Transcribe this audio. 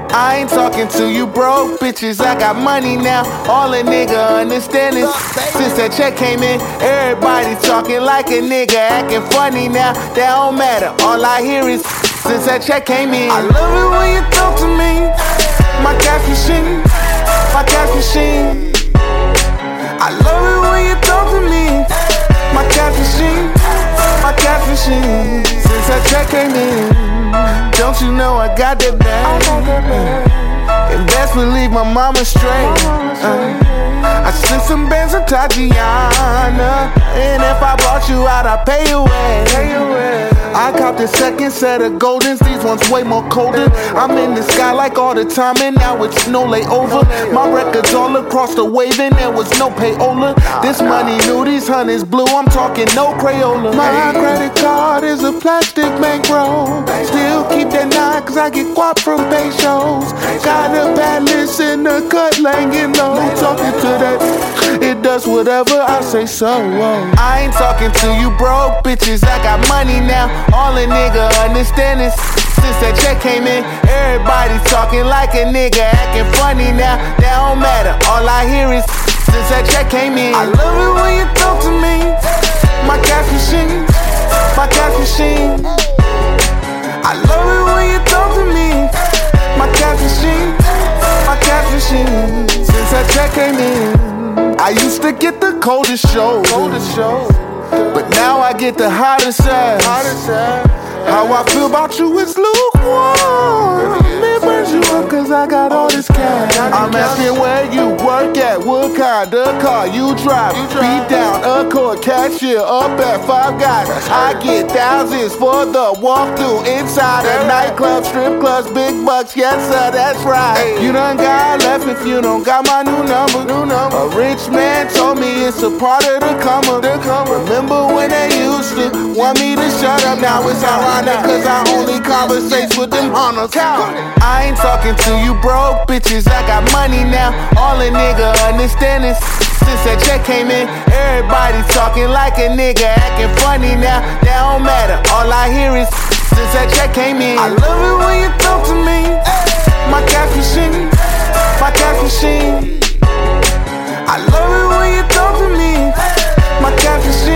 I ain't talking to you broke bitches, I got money now. All a nigga understand is since that check came in, everybody talking like a nigga, acting funny now. That don't matter, all I hear is since that check came in. I love it when you talk to me, my cash machine, my cash machine. I love it when you talk to me, my cash machine, my cash machine. Since that check came in, don't you know I got that bag? And best believe my mama straight. I sent some bands to Tatiana, and if I brought you out, I'd pay you away. I copped the second set of Goldens, these ones way more colder. I'm in the sky like all the time, and now it's no layover. My records all across the wave, and there was no payola. This money new, these honeys blue, I'm talking no Crayola. My credit card is a plastic bankroll. Still keep that 9 cause I get guap from pay shows. Got a bad list in the cut, laying low. Talking to that, it does whatever I say so. I ain't talking to you broke bitches, I got money now. All a nigga understand is since that check came in, everybody talking like a nigga, acting funny now. That don't matter, all I hear is since that check came in. I love it when you talk to me, my cash machine, my cash machine. I love it when you talk to me, my cash machine, my cash machine. Since that check came in, I used to get the coldest shows, but now I get the hottest ass. How I feel about you is lukewarm. It burns you up cause I got all this cash. I'm asking where you work at, what kind of car you drive. Beat down, Accord, cashier, up at Five Guys. I get thousands for the walkthrough inside a nightclub, strip clubs, big bucks, yes sir, that's right. You done got left if you don't got my new number. A rich man told me it's a part of the come up. Remember when they used to want me to shut up, now it's ironic cause I only conversate with them hunters. I ain't talking to you broke bitches, I got money now. All a nigga understand is since that check came in, everybody talking like a nigga, acting funny now. That don't matter, all I hear is since that check came in. I love it when you talk to me, my cash machine, my cash machine. I love it when you talk to me, my cash machine.